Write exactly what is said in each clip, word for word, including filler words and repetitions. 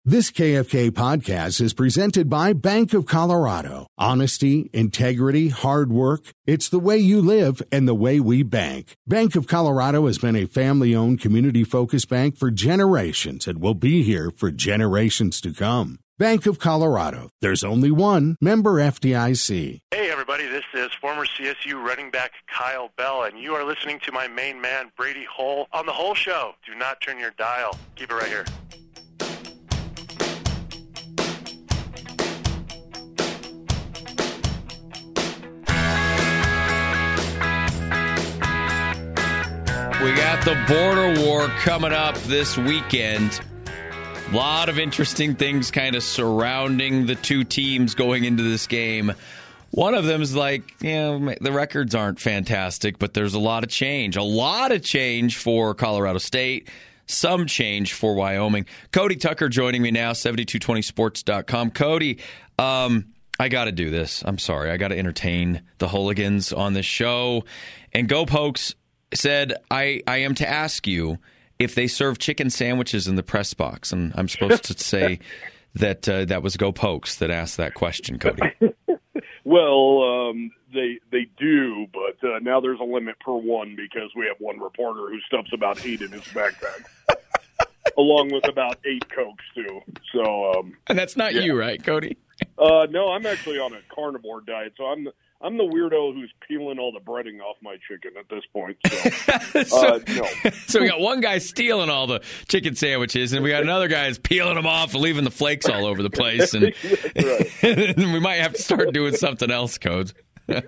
This K F K podcast is presented by Bank of Colorado. Honesty, integrity, hard work. It's the way you live and the way we bank. Bank of Colorado has been a family-owned, community-focused bank for generations and will be here for generations to come. Bank of Colorado. There's only one. Member F D I C. Hey, everybody. This is former C S U running back Kyle Bell, and you are listening to my main man, Brady Hull, on The Hull Show. Do not turn your dial. Keep it right here. We got the border war coming up this weekend. A lot of interesting things kind of surrounding the two teams going into this game. One of them is like, you know, the records aren't fantastic, but there's a lot of change. A lot of change for Colorado State. Some change for Wyoming. Cody Tucker joining me now, seventy-two twenty sports dot com. Cody, um, I got to do this. I'm sorry. I got to entertain the hooligans on this show. And Go Pokes said, I, I am to ask you if they serve chicken sandwiches in the press box. And I'm supposed to say that uh, that was Go Pokes that asked that question, Cody. Well, um, they they do, but uh, now there's a limit per one because we have one reporter who stuffs about eight in his backpack, along with about eight Cokes, too. So, um, and that's not yeah. you, right, Cody? Uh, no, I'm actually on a carnivore diet, so I'm I'm the weirdo who's peeling all the breading off my chicken at this point. So, so, uh, no. So we got one guy stealing all the chicken sandwiches, and we got another guy who's peeling them off and leaving the flakes all over the place. And, right. and we might have to start doing something else, Codes. uh,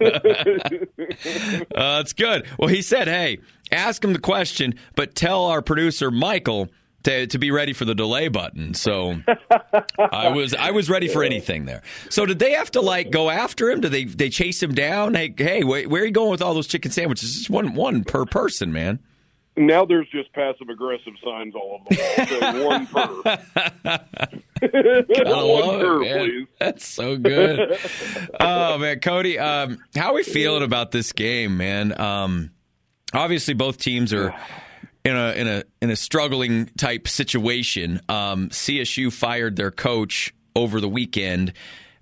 that's good. Well, he said, hey, ask him the question, but tell our producer, Michael, To, to be ready for the delay button. So I was I was ready for anything there. So did they have to like go after him? Did they they chase him down? Hey, hey, where, where are you going with all those chicken sandwiches? It's one one per person, man. Now there's just passive aggressive signs all over the wall. So one per. I one love per, it, man. please. That's so good. Oh man, Cody, um, how are we feeling about this game, man? Um, obviously, both teams are in a in a in a struggling type situation. Um, C S U fired their coach over the weekend.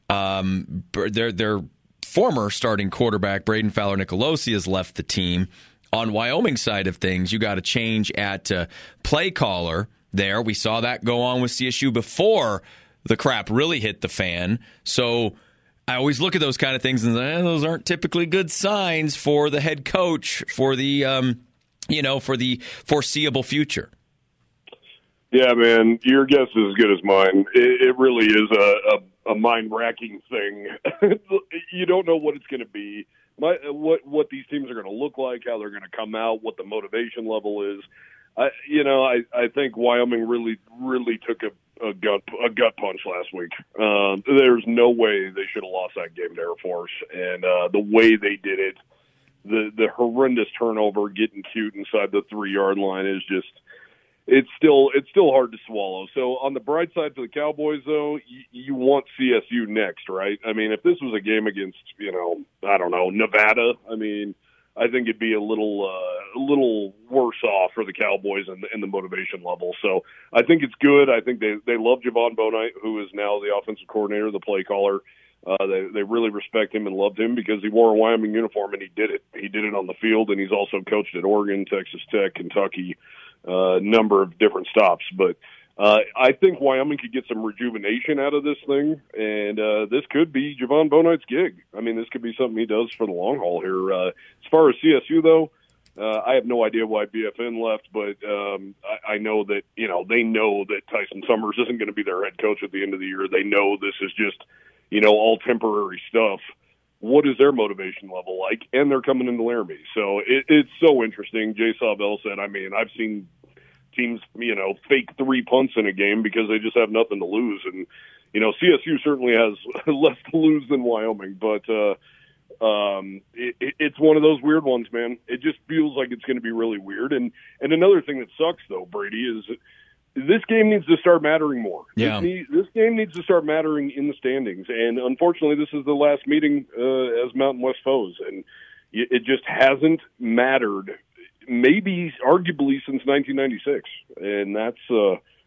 Um, their their former starting quarterback Braden Fowler-Nicolosi has left the team. On Wyoming side of things, you got a change at uh, play caller there. We saw that go on with C S U before the crap really hit the fan. So I always look at those kind of things and eh, those aren't typically good signs for the head coach for the um, you know, for the foreseeable future. Yeah, man, your guess is as good as mine. It, it really is a, a, a mind-racking thing. You don't know what it's going to be, my, what what these teams are going to look like, how they're going to come out, what the motivation level is. I, you know, I, I think Wyoming really really took a, a gut a gut punch last week. Um, there's no way they should have lost that game to Air Force, and uh, the way they did it. The the horrendous turnover, getting cute inside the three yard line is just it's still it's still hard to swallow. So on the bright side for the Cowboys, though, you, you want C S U next, right? I mean, if this was a game against you know I don't know Nevada, I mean, I think it'd be a little uh, a little worse off for the Cowboys in the, in the motivation level. So I think it's good. I think they they love Javon Bonite, who is now the offensive coordinator, the play caller. Uh, they they really respect him and loved him because he wore a Wyoming uniform and he did it. He did it on the field, and he's also coached at Oregon, Texas Tech, Kentucky, a uh, number of different stops. But uh, I think Wyoming could get some rejuvenation out of this thing, and uh, this could be Javon Bonite's gig. I mean, this could be something he does for the long haul here. Uh, as far as C S U, though, uh, I have no idea why B F N left, but um, I, I know that, you know, they know that Tyson Summers isn't going to be their head coach at the end of the year. They know this is just you know, all temporary stuff. What is their motivation level like? And they're coming into Laramie. So it, it's so interesting. Jay Sawbell said, I mean, I've seen teams, you know, fake three punts in a game because they just have nothing to lose. And, you know, C S U certainly has less to lose than Wyoming. But uh, um, it, it, it's one of those weird ones, man. It just feels like it's going to be really weird. And, and another thing that sucks, though, Brady, is this game needs to start mattering more. Yeah. This, need, this game needs to start mattering in the standings. And unfortunately, this is the last meeting uh, as Mountain West foes. And it just hasn't mattered, maybe arguably since nineteen ninety-six. And that's uh,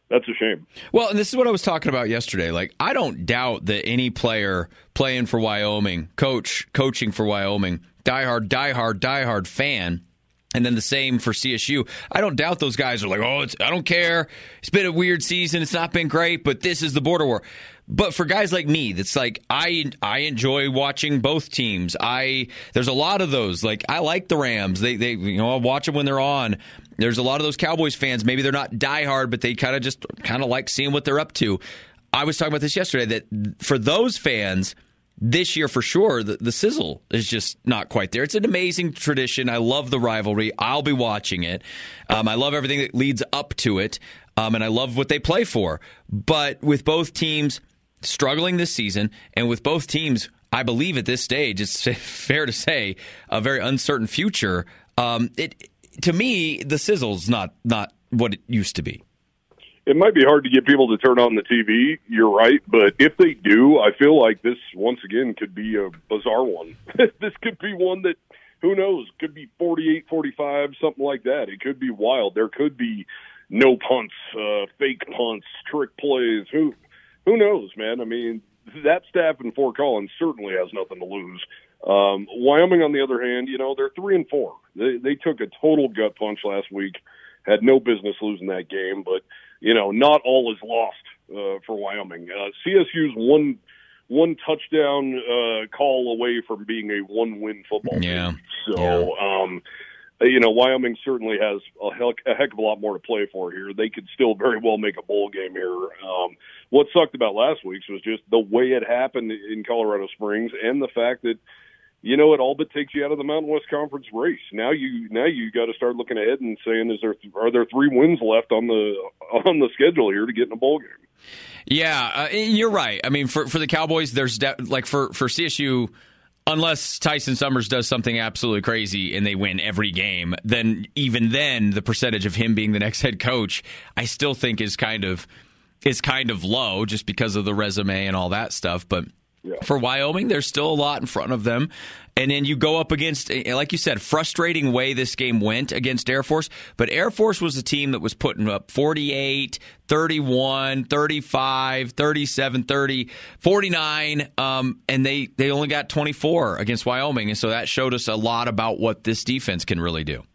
that's a shame. Well, and this is what I was talking about yesterday. Like, I don't doubt that any player playing for Wyoming, coach, coaching for Wyoming, diehard, diehard, diehard fan, and then the same for C S U. I don't doubt those guys are like, oh, it's, I don't care. It's been a weird season. It's not been great, but this is the border war. But for guys like me, that's like, I I enjoy watching both teams. I There's a lot of those. Like, I like the Rams. They, they you know, I watch them when they're on. There's a lot of those Cowboys fans. Maybe they're not diehard, but they kind of just kind of like seeing what they're up to. I was talking about this yesterday, that for those fans, this year for sure, the, the sizzle is just not quite there. It's an amazing tradition. I love the rivalry. I'll be watching it. Um, I love everything that leads up to it, um, and I love what they play for. But with both teams struggling this season, and with both teams, I believe at this stage, it's fair to say, a very uncertain future, um, it to me, the sizzle's not not what it used to be. It might be hard to get people to turn on the T V, you're right, but if they do, I feel like this, once again, could be a bizarre one. This could be one that, who knows, could be forty-eight forty-five, something like that. It could be wild. There could be no punts, uh, fake punts, trick plays. Who who knows, man? I mean, that staff in Fort Collins certainly has nothing to lose. Um, Wyoming, on the other hand, you know, they're three and four. They, they took a total gut punch last week, had no business losing that game, but you know, not all is lost uh, for Wyoming. Uh, C S U's one one touchdown uh, call away from being a one-win football yeah. team. So, yeah. um, you know, Wyoming certainly has a heck, a heck of a lot more to play for here. They could still very well make a bowl game here. Um, what sucked about last week's was just the way it happened in Colorado Springs, and the fact that, you know, it all but takes you out of the Mountain West Conference race. Now you now you got to start looking ahead and saying, is there are there three wins left on the on the schedule here to get in a bowl game? Yeah, uh, you're right. I mean, for for the Cowboys, there's de- like for for C S U, unless Tyson Summers does something absolutely crazy and they win every game, then even then the percentage of him being the next head coach, I still think is kind of is kind of low, just because of the resume and all that stuff. But yeah. For Wyoming, there's still a lot in front of them. And then you go up against, like you said, frustrating way this game went against Air Force. But Air Force was a team that was putting up forty-eight, thirty-one, thirty-five, thirty-seven, thirty, forty-nine, um, and they, they only got twenty-four against Wyoming. And so that showed us a lot about what this defense can really do.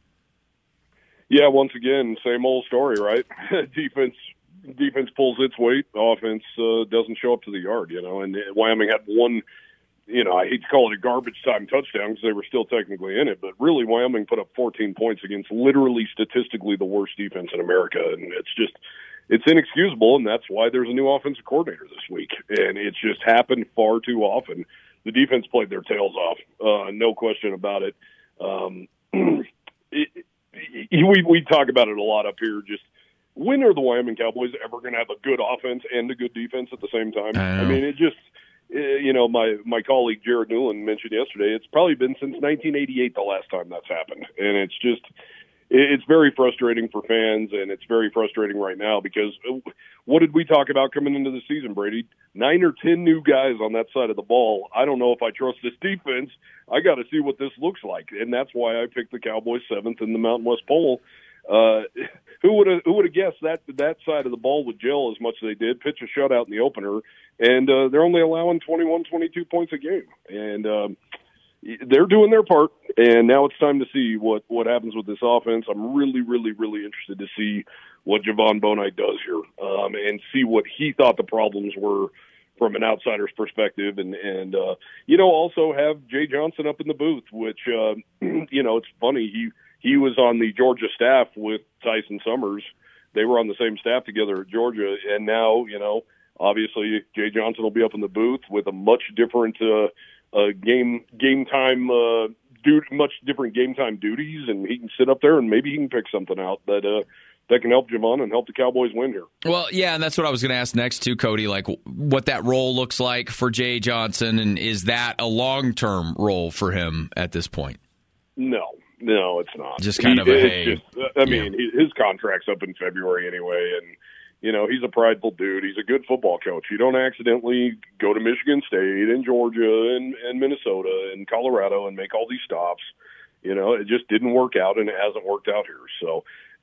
Yeah, once again, same old story, right? Defense defense pulls its weight. Offense uh, doesn't show up to the yard, you know. And Wyoming had one, you know, I hate to call it a garbage time touchdown because they were still technically in it, but really Wyoming put up fourteen points against literally statistically the worst defense in America. And it's just, it's inexcusable, and that's why there's a new offensive coordinator this week. And it's just happened far too often. The defense played their tails off, uh, no question about it. Um, it, it we, we talk about it a lot up here, just, when are the Wyoming Cowboys ever going to have a good offense and a good defense at the same time? I, I mean, it just, you know, my, my colleague Jared Newland mentioned yesterday, it's probably been since nineteen eighty-eight the last time that's happened. And it's just, it's very frustrating for fans, and it's very frustrating right now because what did we talk about coming into the season, Brady? Nine or ten new guys on that side of the ball. I don't know if I trust this defense. I got to see what this looks like. And that's why I picked the Cowboys seventh in the Mountain West poll. Uh, who would have who would have guessed that that side of the ball would gel as much as they did? Pitch a shutout in the opener, and uh, they're only allowing twenty-one, twenty-two points a game, and um, they're doing their part. And now it's time to see what, what happens with this offense. I'm really, really, really interested to see what Javon Bonite does here, um, and see what he thought the problems were from an outsider's perspective, and and uh, you know, also have Jay Johnson up in the booth, which uh, you know, it's funny he. He was on the Georgia staff with Tyson Summers. They were on the same staff together at Georgia, and now, you know, obviously Jay Johnson will be up in the booth with a much different uh, uh, game game time, uh, du- much different game time duties, and he can sit up there and maybe he can pick something out that uh, that can help Javon and help the Cowboys win here. Well, yeah, and that's what I was going to ask next too, Cody. Like, what that role looks like for Jay Johnson, and is that a long term role for him at this point? No. No, it's not. Just kind he, of a hey. Just, I mean, yeah. his contract's up in February anyway, and, you know, he's a prideful dude. He's a good football coach. You don't accidentally go to Michigan State and Georgia and, and Minnesota and Colorado and make all these stops. You know, it just didn't work out, and it hasn't worked out here. So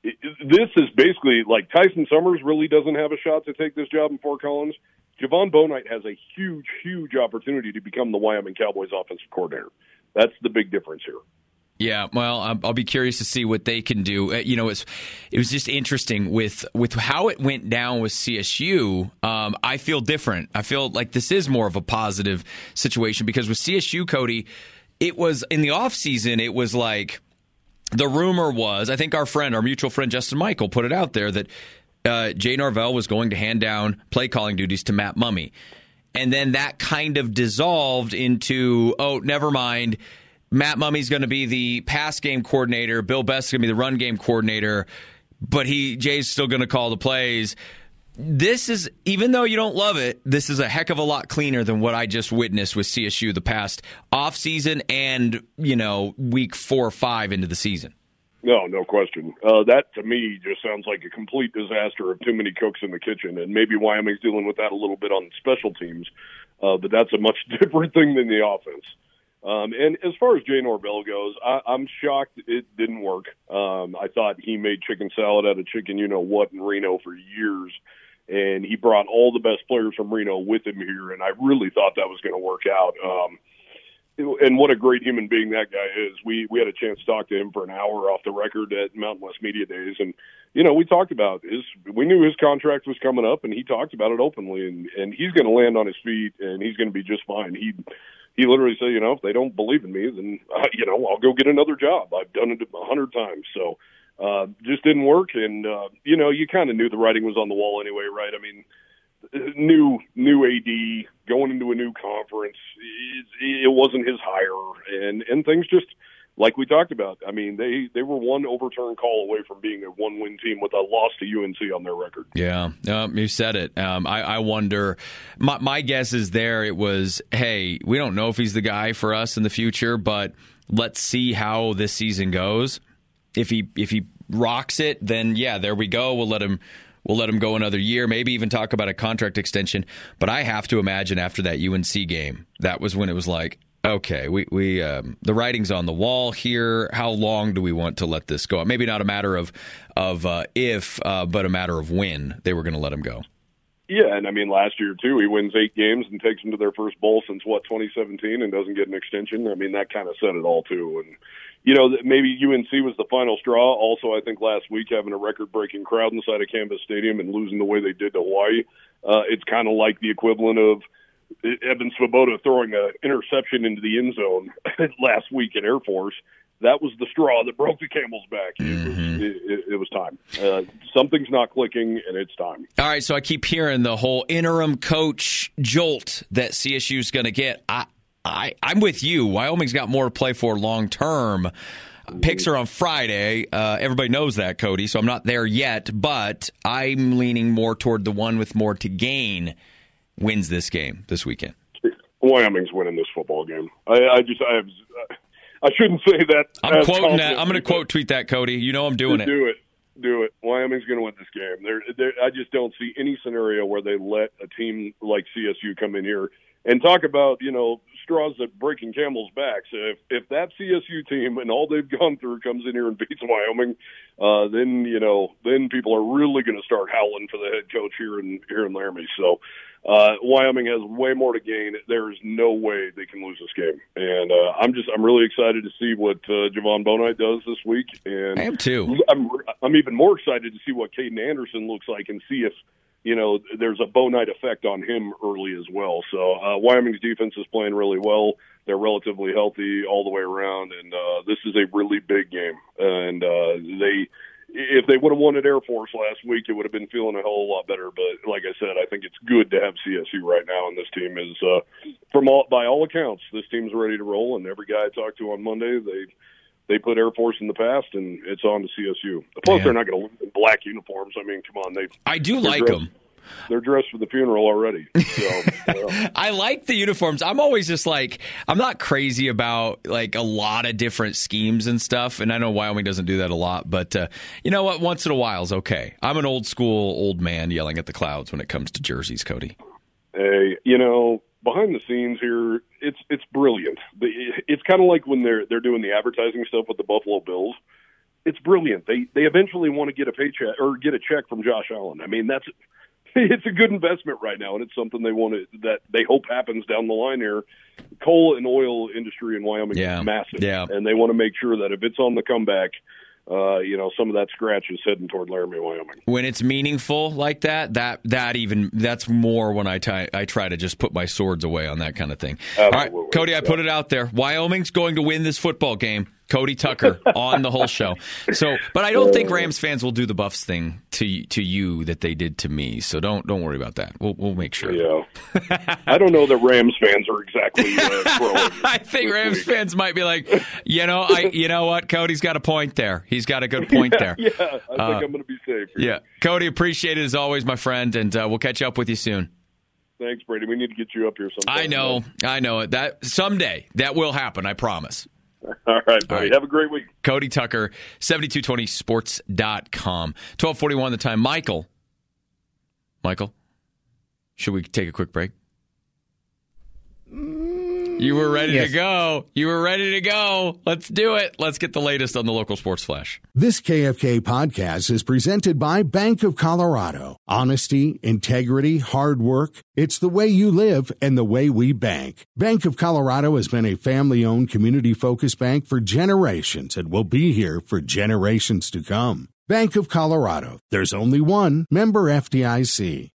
this is basically like Tyson Summers really doesn't have a shot to take this job in Fort Collins. Javon Bonite has a huge, huge opportunity to become the Wyoming Cowboys offensive coordinator. That's the big difference here. Yeah, well, I'll be curious to see what they can do. You know, it's, it was just interesting with with how it went down with C S U. Um, I feel different. I feel like this is more of a positive situation because with C S U, Cody, it was in the offseason, it was like the rumor was, I think our friend, our mutual friend Justin Michael put it out there that uh, Jay Norvell was going to hand down play calling duties to Matt Mumme. And then that kind of dissolved into, oh, never mind. Matt Mumme's going to be the pass game coordinator. Bill Best is going to be the run game coordinator. But he Jay's still going to call the plays. This is, even though you don't love it, this is a heck of a lot cleaner than what I just witnessed with C S U the past offseason and, you know, week four or five into the season. No, no question. Uh, that, to me, just sounds like a complete disaster of too many cooks in the kitchen. And maybe Wyoming's dealing with that a little bit on special teams. Uh, but that's a much different thing than the offense. Um, and as far as Jay Norvell goes, I, I'm shocked it didn't work. Um, I thought he made chicken salad out of chicken you-know-what in Reno for years. And he brought all the best players from Reno with him here. And I really thought that was going to work out. Um, and what a great human being that guy is. We we had a chance to talk to him for an hour off the record at Mountain West Media Days. And, you know, we talked about his – we knew his contract was coming up, and he talked about it openly. And, and he's going to land on his feet, and he's going to be just fine. He he literally said, you know, if they don't believe in me, then, uh, you know, I'll go get another job. I've done it a hundred times. So uh, just didn't work. And, uh, you know, you kind of knew the writing was on the wall anyway, right? I mean, new new A D going into a new conference, it, it wasn't his hire, and and things just like we talked about. I mean, they they were one overturn call away from being a one win team with a loss to U N C on their record. Yeah, um, you said it. Um, I, I wonder. My, my guess is there it was. Hey, we don't know if he's the guy for us in the future, but let's see how this season goes. If he if he rocks it, then yeah, there we go. We'll let him. We'll let him go another year, maybe even talk about a contract extension. But I have to imagine after that U N C game, that was when it was like, okay, we we um, the writing's on the wall here. How long do we want to let this go? Maybe not a matter of of uh, if, uh, but a matter of when they were going to let him go. Yeah, and I mean last year too, he wins eight games and takes them to their first bowl since what twenty seventeen, and doesn't get an extension. I mean that kind of said it all too. And you know, maybe U N C was the final straw. Also, I think last week having a record-breaking crowd inside of Canvas Stadium and losing the way they did to Hawaii, uh, it's kind of like the equivalent of Evan Svoboda throwing an interception into the end zone last week at Air Force. That was the straw that broke the camel's back. It was, Mm-hmm. it, it, it was time. Uh, something's not clicking, and it's time. All right, so I keep hearing the whole interim coach jolt that C S U is going to get. I, I, I'm with you. Wyoming's got more to play for long term. Picks are on Friday. Uh, everybody knows that, Cody, so I'm not there yet, but I'm leaning more toward the one with more to gain wins this game this weekend. Wyoming's winning this football game. I, I just I have I shouldn't say that. I'm quoting that. I'm going to quote tweet that, Cody. You know I'm doing it. Do it. Do it. Wyoming's going to win this game. They're, they're, I just don't see any scenario where they let a team like C S U come in here and talk about, you know, straws that breaking camels' backs. If if that C S U team and all they've gone through comes in here and beats Wyoming, uh, then you know, then people are really going to start howling for the head coach here in here in Laramie. So uh, Wyoming has way more to gain. There is no way they can lose this game, and uh, I'm just I'm really excited to see what uh, Javon Bonite does this week. And I am too. I'm I'm even more excited to see what Caden Anderson looks like and see if, you know, there's a Bonite effect on him early as well. So uh, Wyoming's defense is playing really well. They're relatively healthy all the way around, and uh, this is a really big game. And uh, they, if they would have won at Air Force last week, it would have been feeling a whole lot better. But like I said, I think it's good to have C S U right now, and this team is, uh, from all by all accounts, this team's ready to roll. And every guy I talked to on Monday, they. They put Air Force in the past, and it's on to C S U. Plus, yeah. They're not going to win in black uniforms. I mean, come on. They I do like dressed, them. They're dressed for the funeral already. So, uh, I like the uniforms. I'm always just like, I'm not crazy about like a lot of different schemes and stuff. And I know Wyoming doesn't do that a lot, but uh, you know what? Once in a while is okay. I'm an old school old man yelling at the clouds when it comes to jerseys, Cody. Hey, you know, behind the scenes here, it's it's brilliant. It's kind of like when they're they're doing the advertising stuff with the Buffalo Bills. it's brilliant. They they eventually want to get a paycheck or get a check from Josh Allen. I mean, that's it's a good investment right now, and it's something they want to that they hope happens down the line here. Coal and oil industry in Wyoming yeah. is massive, yeah. and they want to make sure that if it's on the comeback, uh, you know, some of that scratch is heading toward Laramie, Wyoming. When it's meaningful like that, that that even that's more when I, t- I try to just put my swords away on that kind of thing. Absolutely. All right, Cody, I put it out there. Wyoming's going to win this football game. Cody Tucker on the whole show. So, but I don't think Rams fans will do the Buffs thing to to you that they did to me. So don't don't worry about that. We'll we'll make sure. Yeah, I don't know that Rams fans are exactly. Uh, I think Rams week. fans might be like, you know, I you know what, Cody's got a point there. He's got a good point yeah, there. Yeah, I think uh, I'm going to be safe. Here. Yeah, Cody, appreciate it as always, my friend, and uh, we'll catch up with you soon. Thanks, Brady. We need to get you up here sometime. I know, I know it. That someday that will happen. I promise. All right, buddy. All right. Have a great week. Cody Tucker, seventy-two twenty sports dot com. twelve forty-one the time. Michael. Michael, should we take a quick break? You were ready yes. to go. You were ready to go. Let's do it. Let's get the latest on the local sports flash. This K F K podcast is presented by Bank of Colorado. Honesty, integrity, hard work. It's the way you live and the way we bank. Bank of Colorado has been a family-owned, community-focused bank for generations and will be here for generations to come. Bank of Colorado. There's only one. Member F D I C.